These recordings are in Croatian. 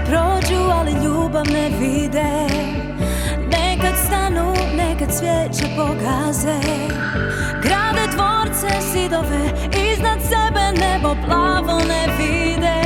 prođu, ali ljubav ne vide. Nekad stanu, nekad svijeće pogaze, grade dvorce, zidove, iznad sebe nebo plavo ne vide.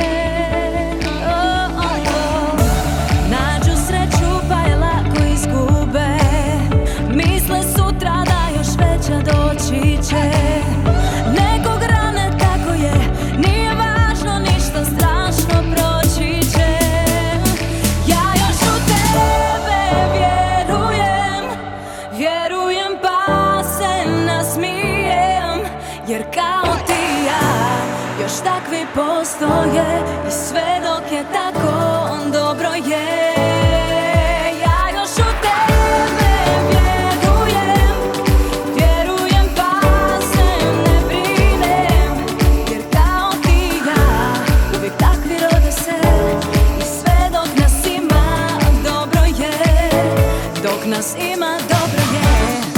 Nađu sreću pa je lako izgube, misle sutra da još veća doći će. Nekog rane, tako je, nije važno ništa strašno, proći će. Ja još u tebe vjerujem, vjerujem pa se nasmijem, jer kao ti ja još takvi postoje i sve dok je tako dobro je. Ja još u tebe vjerujem, vjerujem pa se ne brinem, jer kao ti ja uvijek takvi rode se i sve dok nas ima dobro je, dok nas ima dobro je.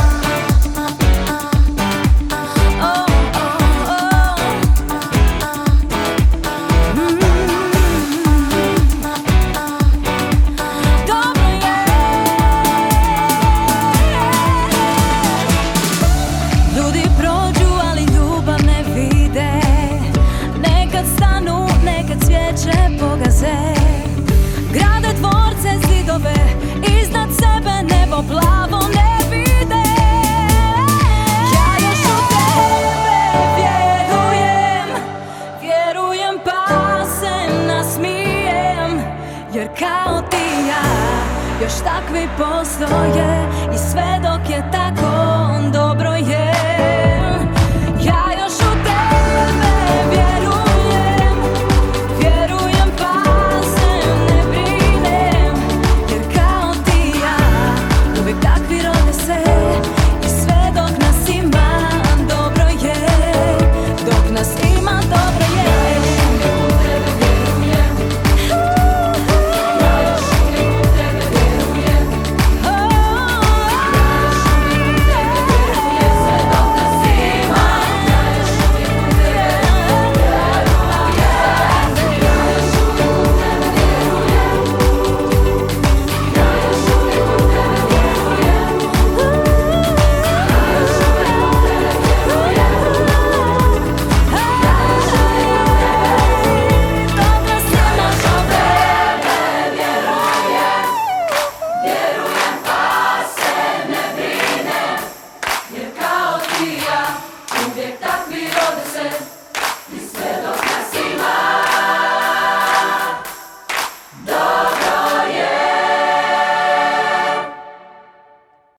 Grade dvorce, zidove, iznad sebe nebo plavo ne vide. Ja još u tebe vjerujem, vjerujem pa se nasmijem, jer kao ti ja još takvi postoje